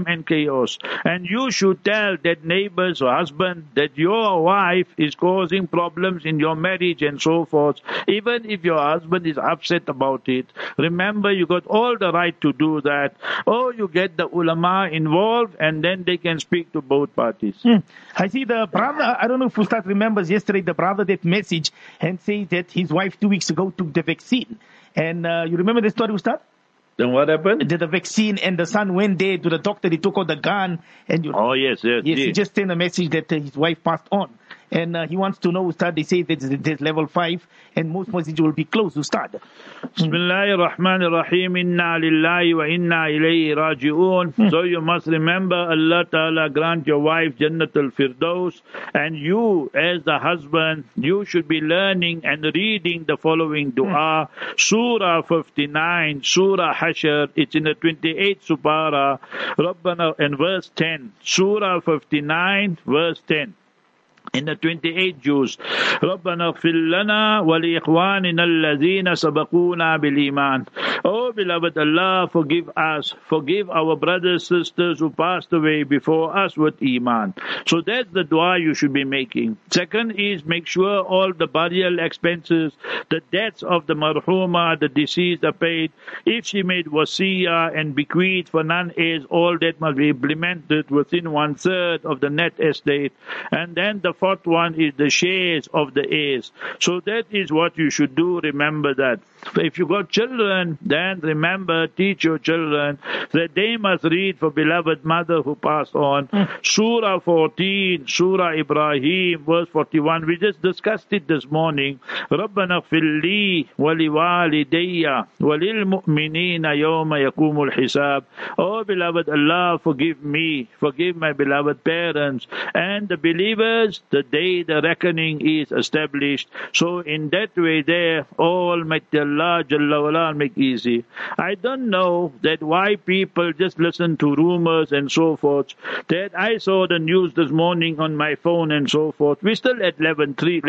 mayhem and chaos. And you should tell that neighbors or husband that your wife is causing problems in your marriage and so forth. Even if your husband is upset about it, remember you got all the right to do that. Or you get the ulama involved and then they can speak to both parties. I see the brother, I don't know if Ustad remembers yesterday, the brother that message and says that his wife 2 weeks ago took the vaccine. And you remember the story, Ustad? Then what happened? Did the vaccine and the son went there to the doctor, he took out the gun. And Yes, he just sent a message that his wife passed on. And he wants to know, Ustad, they say that there's level 5 and most masjids will be closed, Ustad. Bismillahir Rahmanir Rahim. Inna lillahi wa inna ilayhi raji'un. So you must remember Allah Ta'ala grant your wife Jannatul Firdaus, and you as the husband, you should be learning and reading the following dua. Surah 59, Surah Hashr, it's in the 28th Supara, Rabbana, and verse 10. Surah 59, verse 10. In the 28th juz, رَبَّنَا اغْفِرْ لَنَا وَلِإِخْوَانِنَا الَّذِينَ سَبَقُونَا بِالْإِيمَانِ. Oh, beloved Allah, forgive us, forgive our brothers, sisters who passed away before us with Iman. So that's the dua you should be making. Second is make sure all the burial expenses, the debts of the marhuma, the deceased are paid. If she made wasiyah and bequeathed for non-heirs, all that must be implemented within 1/3 of the net estate. And then the fourth one is the shares of the heirs. So that is what you should do. Remember that. If you got children, then remember, teach your children that they must read for beloved mother who passed on. Surah 14, Surah Ibrahim, verse 41. We just discussed it this morning. رَبَّنَا اغْفِرْ لِي وَلِوَالِدَيَّ وَلِلْمُؤْمِنِينَ يَوْمَ يَقُومُ الْحِسَابِ. Oh, beloved Allah, forgive me, forgive my beloved parents and the believers the day the reckoning is established. So in that way there, Almighty Allah Jalla wala make easy. I don't know that why people just listen to rumors and so forth. That I saw the news this morning on my phone and so forth. We're still at level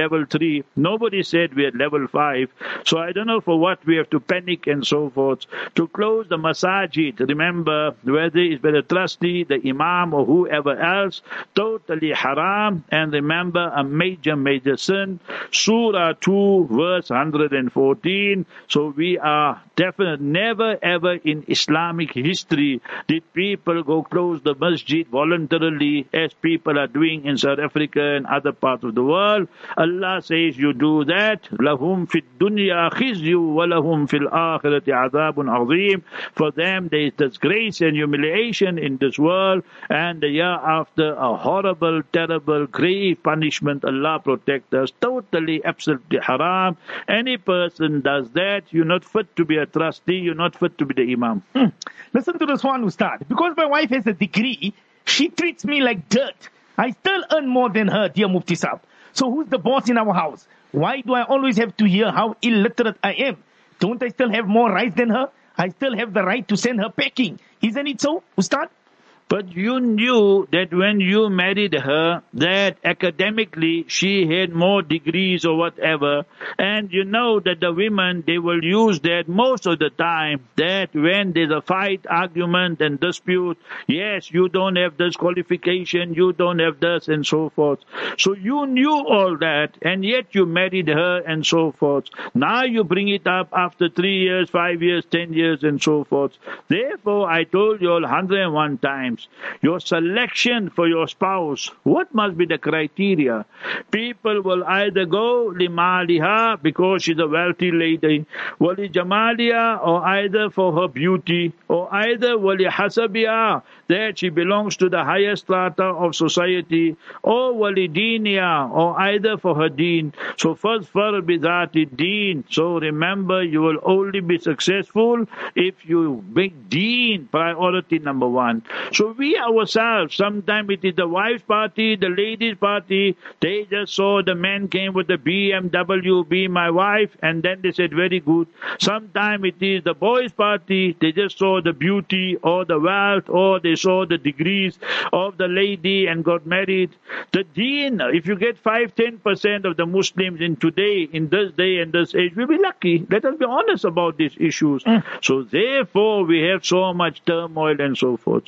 3. Nobody said we're at level 5. So I don't know for what we have to panic and so forth. To close the masajid, remember, whether it's by the trustee, the imam or whoever else, totally haram. And remember, a major sin. Surah 2 verse 114. So we are definitely never ever in Islamic history did people go close the masjid voluntarily as people are doing in South Africa and other parts of the world. Allah says you do that. Lahum fid dunya khizyu wa lahum fil akhirati adhabun azim. For them there is disgrace and humiliation in this world, and the year after a horrible, terrible, grave punishment. Allah protect us. Totally, absolutely haram. Any person does that, you're not fit to be a trustee, you're not fit to be the imam. Listen to this one, Ustad. Because my wife has a degree, she treats me like dirt. I still earn more than her, dear Mufti Saab. So who's the boss in our house? Why do I always have to hear how illiterate I am? Don't I still have more rights than her? I still have the right to send her packing. Isn't it so, Ustad? But you knew that when you married her, that academically she had more degrees or whatever. And you know that the women, they will use that most of the time, that when there's a fight, argument and dispute, yes, you don't have this qualification, you don't have this and so forth. So you knew all that, and yet you married her and so forth. Now you bring it up after 3 years, 5 years, 10 years and so forth. Therefore, I told you all 101 times, your selection for your spouse, what must be the criteria? People will either go limaliha because she's a wealthy lady, wali jamalia, or either for her beauty, or either wali hasabiya, that she belongs to the highest strata of society, or wali dinia, or either for her deen. So first bidati deen. So remember, you will only be successful if you make deen priority number 1. So we ourselves, sometimes it is the wife's party, the ladies' party, they just saw the man came with the BMW, be my wife, and then they said, very good. Sometimes it is the boys' party, they just saw the beauty or the wealth, or they saw the degrees of the lady and got married. The deen, if you get 5-10% of the Muslims in today, in this day and this age, we'll be lucky. Let us be honest about these issues. So therefore, we have so much turmoil and so forth.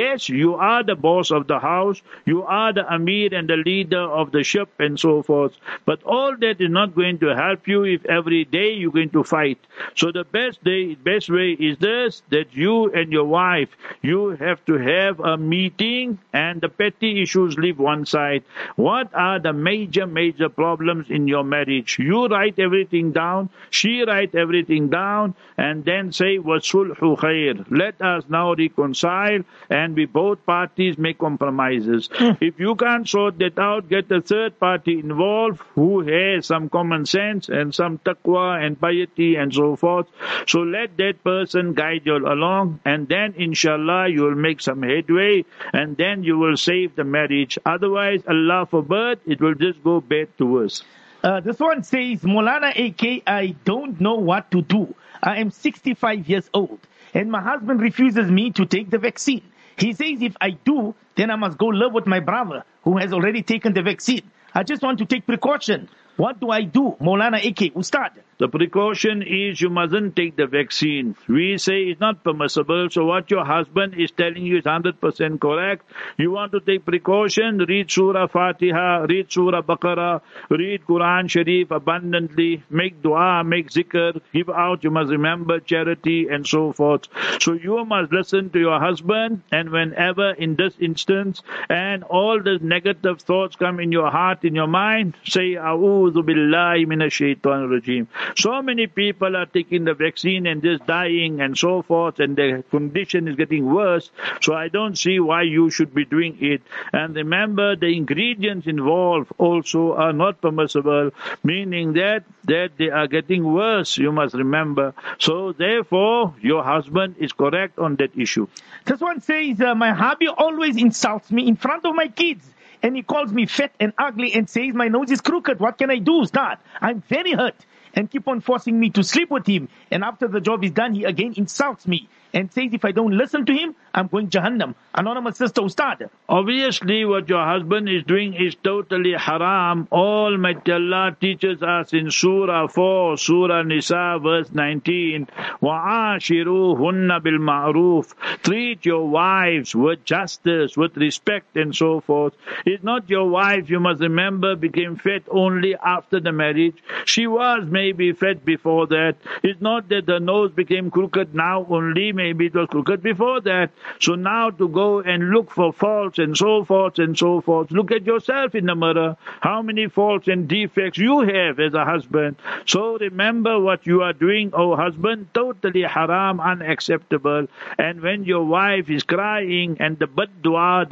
Yes, you are the boss of the house, you are the Amir and the leader of the ship and so forth. But all that is not going to help you if every day you're going to fight. So the best way is this, that you and your wife, you have to have a meeting and the petty issues leave one side. What are the major problems in your marriage? You write everything down, she write everything down, and then say, وَالصُّلْحُ خَيْرٌ. Let us now reconcile and we both parties make compromises. If you can't sort that out, get a third party involved who has some common sense and some taqwa and piety and so forth. So let that person guide you along, and then inshallah you will make some headway, and then you will save the marriage. Otherwise, Allah forbid, it will just go bad to worse. This one says, Maulana AK, I don't know what to do. I am 65 years old and my husband refuses me to take the vaccine. He says if I do, then I must go live with my brother who has already taken the vaccine. I just want to take precaution. What do I do? Maulana AK, Ustad. The precaution is you mustn't take the vaccine. We say it's not permissible. So what your husband is telling you is 100% correct. You want to take precaution, read Surah Fatiha, read Surah Baqarah, read Quran Sharif abundantly, make dua, make zikr, give out, you must remember charity and so forth. So you must listen to your husband, and whenever in this instance and all the negative thoughts come in your heart, in your mind, say, A'udhu billahi minash shaitanir rajim. So many people are taking the vaccine and just dying and so forth, and the condition is getting worse. So I don't see why you should be doing it. And remember, the ingredients involved also are not permissible, meaning that they are getting worse, you must remember. So therefore, your husband is correct on that issue. This one says, my hubby always insults me in front of my kids. And he calls me fat and ugly and says my nose is crooked. What can I do, Ustad? I'm very hurt. And keep on forcing me to sleep with him. And after the job is done, he again insults me and says if I don't listen to him, I'm going Jahannam. Anonymous sister, Ustad. Obviously, what your husband is doing is totally haram. Almighty Allah teaches us in Surah 4, Surah Nisa, verse 19, وَعَاشِرُوهُنَّ بِالْمَعْرُوفِ. Treat your wives with justice, with respect and so forth. It's not your wife, you must remember, became fat only after the marriage. She was maybe fat before that. It's not that the nose became crooked now only, maybe it was crooked before that. So now to go and look for faults and so forth and so forth. Look at yourself in the mirror. How many faults and defects you have as a husband. So remember what you are doing, oh husband, totally haram, unacceptable. And when your wife is crying and the bad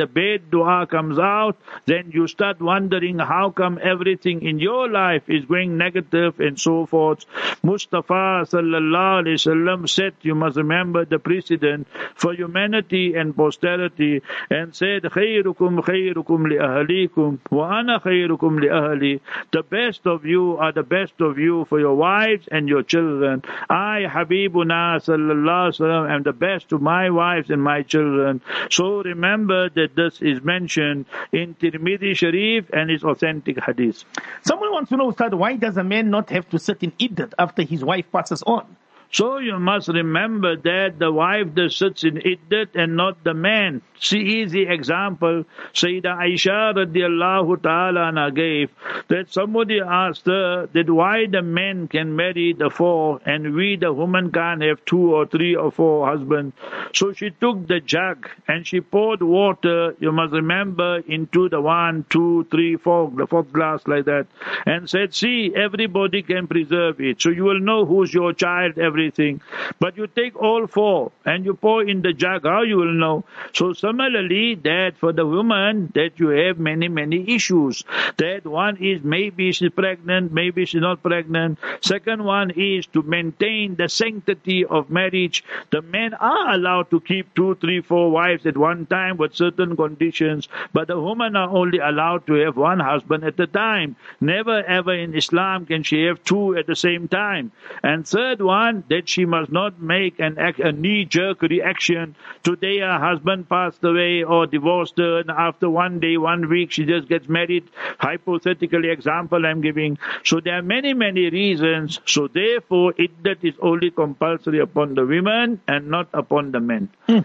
dua comes out, then you start wondering how come everything in your life is going negative and so forth. Mustafa sallallahu alaihi wasallam said, you must remember the precedent for humanity and posterity, and said, خيركم خيركم لأهليكم وأنا خيركم لأهلي. The best of you are the best of you for your wives and your children. I, Habibuna sallallahu alaihi wasallam, am the best to my wives and my children. So remember that this is mentioned in Tirmidhi Sharif and is authentic hadith. Someone wants to know, Ustad, why does a man not have to sit in iddat after his wife passes on? So you must remember that the wife that sits in iddat and not the man. See, easy example, Sayyidah Aisha radiallahu ta'ala anha gave, that somebody asked her that why the men can marry the four and we the woman can't have 2 or 3 or 4 husbands. So she took the jug and she poured water, you must remember, into the 1, 2, 3, 4, the 4th glass like that, and said, see, everybody can preserve it. So you will know who's your child, everything. But you take all 4 and you pour in the jug, how you will know? So similarly, that for the woman, that you have many issues. That one is maybe she's pregnant, maybe she's not pregnant. Second one is to maintain the sanctity of marriage. The men are allowed to keep 2, 3, 4 wives at one time with certain conditions, but the women are only allowed to have 1 husband at a time. Never ever in Islam can she have 2 at the same time. And third one, that she must not make a knee-jerk reaction. Today her husband passed away or divorced her, and after 1 day, 1 week, she just gets married. Hypothetically example I'm giving. So there are many reasons. So therefore, iddat is only compulsory upon the women and not upon the men.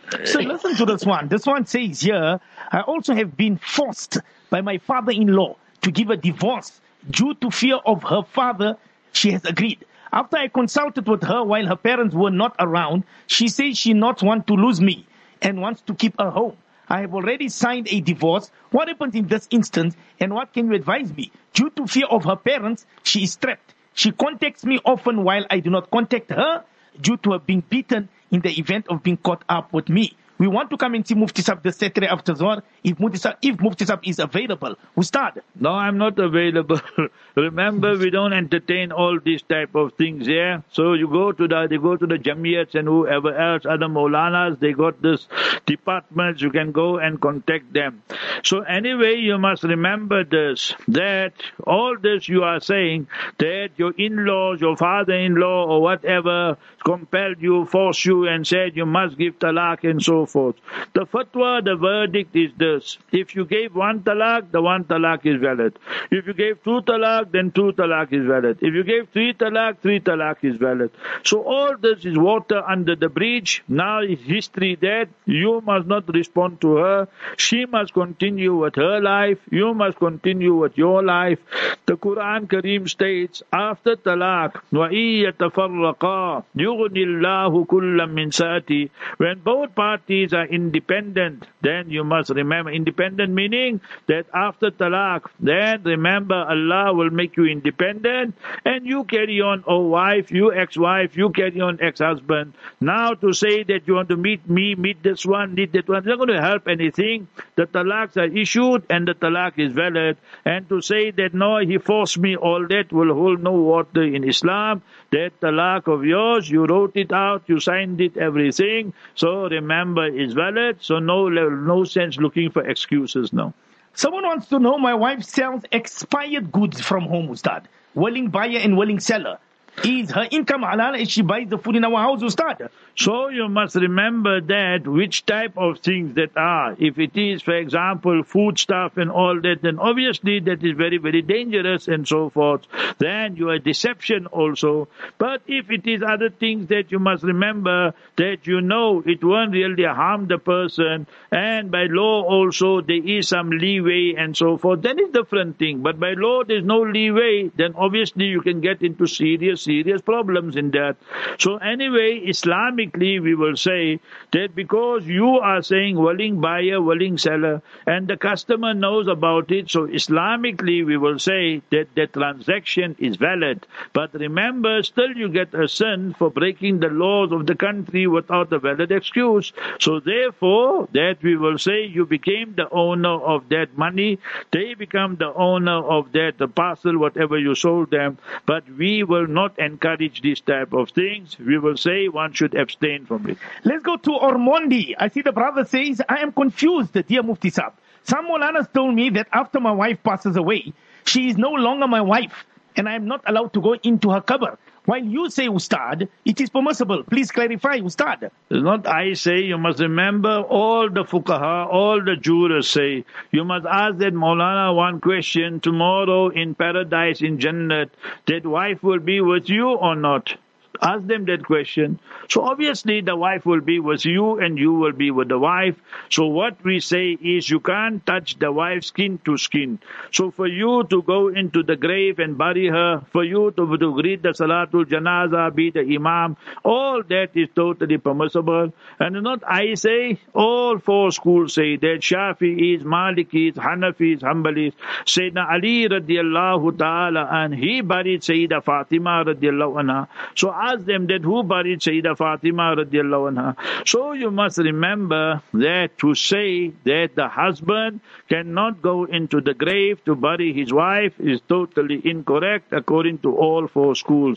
So listen to this one. This one says here, I also have been forced by my father-in-law to give a divorce due to fear of her father. She has agreed. After I consulted with her while her parents were not around, she says she not want to lose me and wants to keep her home. I have already signed a divorce. What happens in this instance and what can you advise me? Due to fear of her parents, she is trapped. She contacts me often while I do not contact her due to her being beaten in the event of being caught up with me. We want to come and see Mufti Sab this Saturday after Zohar. If Mufti Sab is available, Ustad. No, I'm not available. Remember, we don't entertain all these type of things here. So they go to the Jamiyats and whoever else, other Maulanas, they got this departments. You can go and contact them. So anyway, you must remember this, that all this you are saying, that your in-laws, your father-in-law or whatever compelled you, forced you and said you must give talaq and so forth. The fatwa, the verdict is this. If you gave one talaq, the one talaq is valid. If you gave two talaq, then two talaq is valid. If you gave three talaq is valid. So all this is water under the bridge. Now is history that you must not respond to her. She must continue with her life. You must continue with your life. The Quran Kareem states, after talaq, وَإِن يَتَفَرَّقَا يُغْنِ اللَّهُ كُلًّا مِنْ سَأَتِهِ. When both parties are independent, then you must remember, independent meaning that after talaq, then remember Allah will make you independent and you carry on, oh wife, you ex-wife, you carry on ex-husband. Now to say that you want to meet me, meet this one, meet that one, it's not going to help anything. The talaqs are issued and the talaq is valid. And to say that no, he forced me, all that will hold no water in Islam. That talaq of yours, you wrote it out, you signed it, everything. So remember, it's valid. So no sense looking for excuses now. Someone wants to know, my wife sells expired goods from home, Ustad. Willing buyer and willing seller. Is her income halal if she buys the food in our house, Ustad? So you must remember that which type of things that are. If it is, for example, food stuff and all that, then obviously that is very, very dangerous and so forth. Then you are deception also. But if it is other things that you must remember that you know it won't really harm the person, and by law also there is some leeway and so forth, then it's a different thing. But by law there's no leeway, then obviously you can get into serious problems in that. So anyway, Islamically we will say that because you are saying willing buyer, willing seller, and the customer knows about it, so Islamically we will say that the transaction is valid. But remember, still you get a sin for breaking the laws of the country without a valid excuse. So therefore, that we will say you became the owner of that money, they become the owner of that, the parcel, whatever you sold them, but we will not encourage these type of things. We will say one should abstain from it. Let's go to Ormondi. I see the brother says, I am confused, dear Mufti Sab. Some Maulanas told me that after my wife passes away, she is no longer my wife and I am not allowed to go into her qabr. While you say, Ustad, it is permissible. Please clarify, Ustad. It's not I say, you must remember all the fuqaha, all the jurors say. You must ask that Maulana one question tomorrow in paradise, in Jannat, that wife will be with you or not? Ask them that question. So obviously the wife will be with you and you will be with the wife. So what we say is you can't touch the wife skin to skin. So for you to go into the grave and bury her, for you to read the Salatul Janazah, be the Imam, all that is totally permissible. And not I say, all four schools say that, Shafi'is, Malikis, Hanafis, Hanbalis. Sayyidina Ali radiallahu ta'ala, and he buried Sayyidah Fatima radiallahu anha. So ask them that who buried Sayyidah Fatima radiallahu anha. So you must remember that to say that the husband cannot go into the grave to bury his wife is totally incorrect according to all four schools.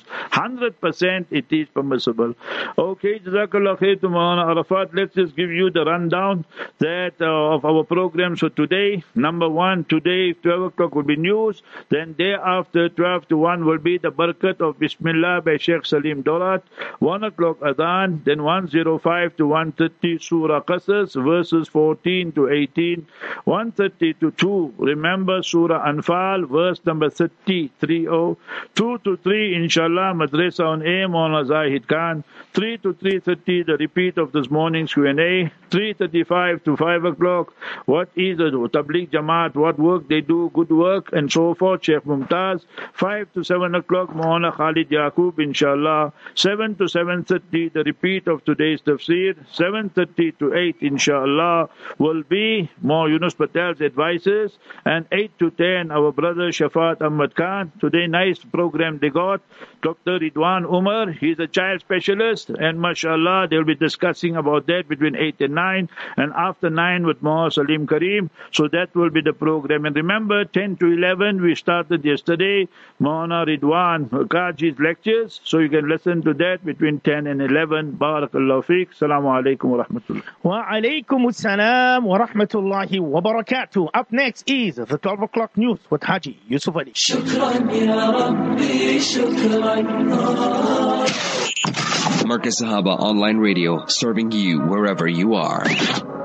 100% it is permissible. Okay, Jazakallah khair to Maulana Arafat. Let's just give you the rundown that of our programs for today. Number one, today 12 o'clock will be news. Then day after 12 to 1 will be the Barakat of Bismillah by Sheikh Salim Kareem Dolat, 1 o'clock Adhan, then 1:05 to 1:30 Surah Qasas, verses 14 to 18, 1:30 to 2, remember Surah Anfal, verse number 30, 2 to 3, inshallah, Madrasa on Air, Maulana Zahid Khan, 3 to 3:30, the repeat of this morning's Q&A, 3:35 to 5 o'clock, what is the Tabligh Jamaat, what work they do, good work, and so forth, Sheikh Mumtaz, 5 to 7 o'clock, Maulana Khalid Yaqub, inshallah, 7 to 7:30, the repeat of today's tafsir, 7:30 to 8, inshallah, will be more Yunus Patel's advices, and 8 to 10, our brother Shafat Ahmad Khan. Today, nice program they got. Dr. Ridwan Umar, he's a child specialist, and mashallah, they'll be discussing about that between 8 and 9, and after 9 with Muhammad Salim Kareem. So that will be the program. And remember, 10 to 11, we started yesterday, Maulana Ridwan Qaji's lectures, so you can listen to that between 10 and 11. Barakallahu feek. Assalamu alaikum wa rahmatullah. Wa alaikum assalam wa rahmatullahi wa barakatuh. Up next is the 12 o'clock news with Haji Yusuf Ali. شكرا يا ربي شكرا. Marcus Sahaba Online Radio, serving you wherever you are.